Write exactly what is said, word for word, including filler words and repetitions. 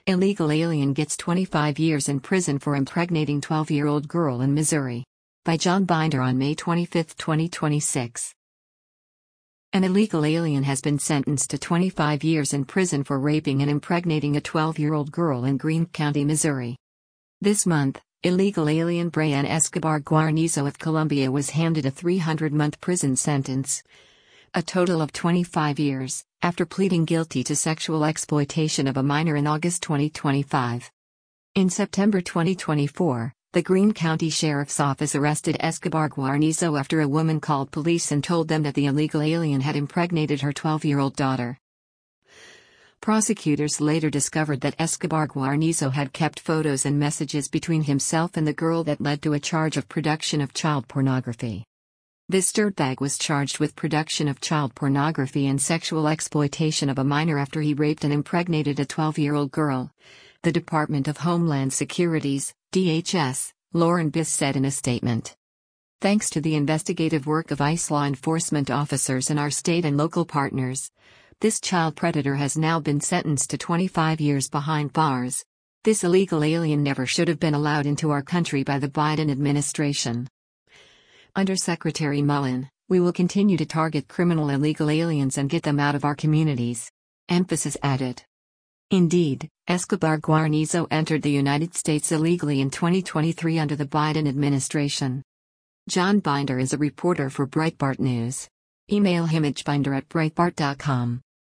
Illegal alien gets twenty-five years in prison for impregnating twelve-year-old girl in Missouri. By John Binder on May twenty-fifth, twenty twenty-six. An illegal alien has been sentenced to twenty-five years in prison for raping and impregnating a twelve-year-old girl in Greene County, Missouri. This month, illegal alien Brian Escobar Guarnizo of Colombia was handed a three hundred month prison sentence, a total of twenty-five years, after pleading guilty to sexual exploitation of a minor in August twenty twenty-five. In September twenty twenty-four, the Greene County Sheriff's Office arrested Escobar Guarnizo after a woman called police and told them that the illegal alien had impregnated her twelve-year-old daughter. Prosecutors later discovered that Escobar Guarnizo had kept photos and messages between himself and the girl that led to a charge of production of child pornography. This dirtbag was charged with production of child pornography and sexual exploitation of a minor after he raped and impregnated a twelve-year-old girl. The Department of Homeland Security's, D H S, Lauren Biss said in a statement. Thanks to the investigative work of ICE law enforcement officers and our state and local partners, this child predator has now been sentenced to twenty-five years behind bars. This illegal alien never should have been allowed into our country by the Biden administration. Under Secretary Mullen, we will continue to target criminal illegal aliens and get them out of our communities. Emphasis added. Indeed, Escobar Guarnizo entered the United States illegally in twenty twenty-three under the Biden administration. John Binder is a reporter for Breitbart News. Email him at binder at breitbart dot com.